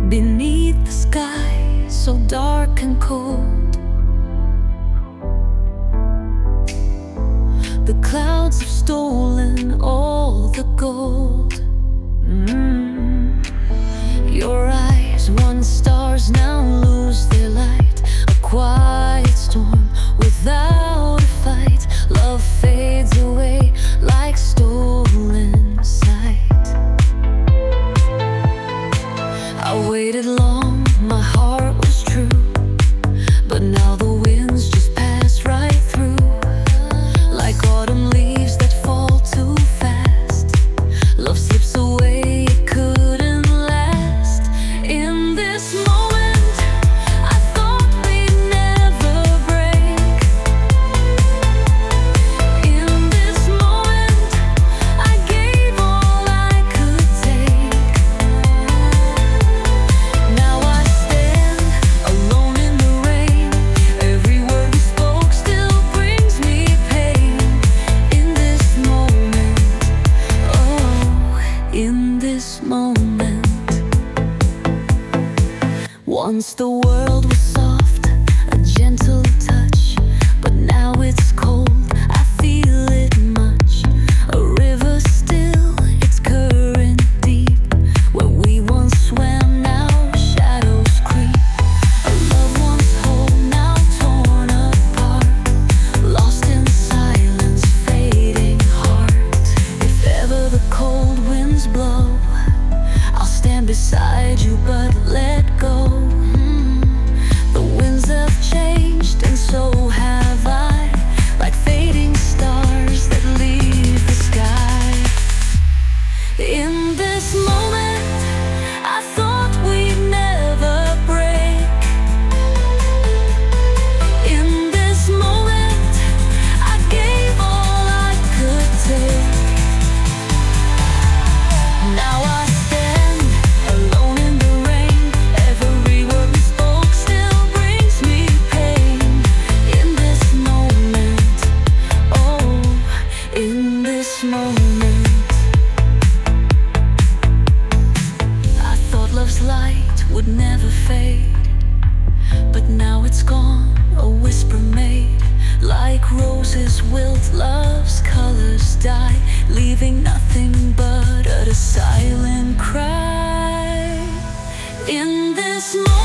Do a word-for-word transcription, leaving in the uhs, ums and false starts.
beneath the sky so dark and cold. The clouds have stolen all the gold. mm. Your eyes, once stars, now lose their light. A quiet storm without a fight. Love fades away like stolen sight. I waited long, my heart was true, but now the winds just pass right through. Like autumn leaves that fall too fast, love slips away, it couldn't last. In this moment, I thought we'd never break. In this moment, I gave all I could take. Now I stand alone in the rain. Every word we spoke still brings me pain. In this moment, oh, in this moment. Once the world was soft, a gentle touch, but now it's cold, I feel it much. A river still, its current deep. Where we once swam, now shadows creep. A love once whole, now torn apart. Lost in silence, fading heart. If ever the cold winds blow, I'll stand beside you, but let go. Mm. The winds have changed, and so have I. Like fading stars that leave the sky. In this moment, I thought we'd never break. In this moment, I gave all I could take. Now I stand alone in the rain. Every word we spoke still brings me pain. In this moment, oh, in this moment. I thought love's light would never fade, but now it's gone, a whisper made. Like roses wilt, love's colors die, leaving nothing but a silent cry. In this moment,